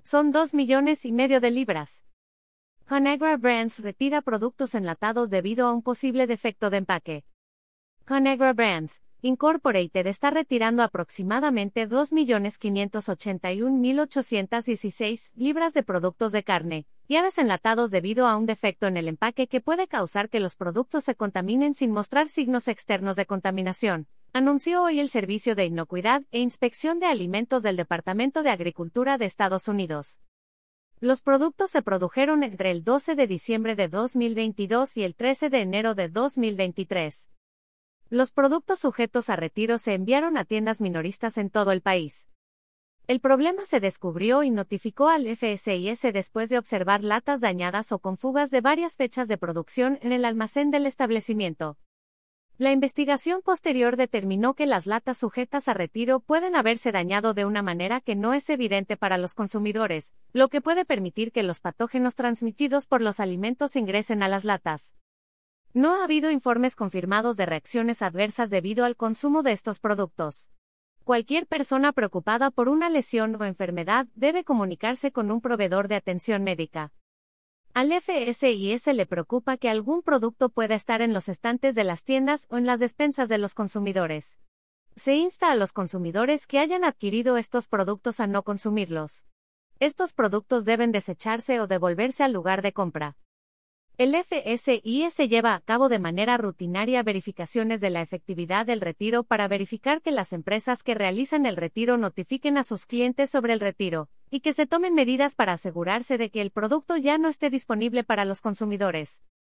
son 2,5 millones de libras. Conagra Brands retira productos enlatados debido a un posible defecto de empaque. Conagra Brands Incorporated está retirando aproximadamente 2,581,816 libras de productos de carne y aves enlatados debido a un defecto en el empaque que puede causar que los productos se contaminen sin mostrar signos externos de contaminación, anunció hoy el Servicio de Inocuidad e Inspección de Alimentos del Departamento de Agricultura de Estados Unidos. Los productos se produjeron entre el 12 de diciembre de 2022 y el 13 de enero de 2023. Los productos sujetos a retiro se enviaron a tiendas minoristas en todo el país. El problema se descubrió y notificó al FSIS después de observar latas dañadas o con fugas de varias fechas de producción en el almacén del establecimiento. La investigación posterior determinó que las latas sujetas a retiro pueden haberse dañado de una manera que no es evidente para los consumidores, lo que puede permitir que los patógenos transmitidos por los alimentos ingresen a las latas. No ha habido informes confirmados de reacciones adversas debido al consumo de estos productos. Cualquier persona preocupada por una lesión o enfermedad debe comunicarse con un proveedor de atención médica. Al FSIS le preocupa que algún producto pueda estar en los estantes de las tiendas o en las despensas de los consumidores. Se insta a los consumidores que hayan adquirido estos productos a no consumirlos. Estos productos deben desecharse o devolverse al lugar de compra. El FSIS lleva a cabo de manera rutinaria verificaciones de la efectividad del retiro para verificar que las empresas que realizan el retiro notifiquen a sus clientes sobre el retiro, y que se tomen medidas para asegurarse de que el producto ya no esté disponible para los consumidores.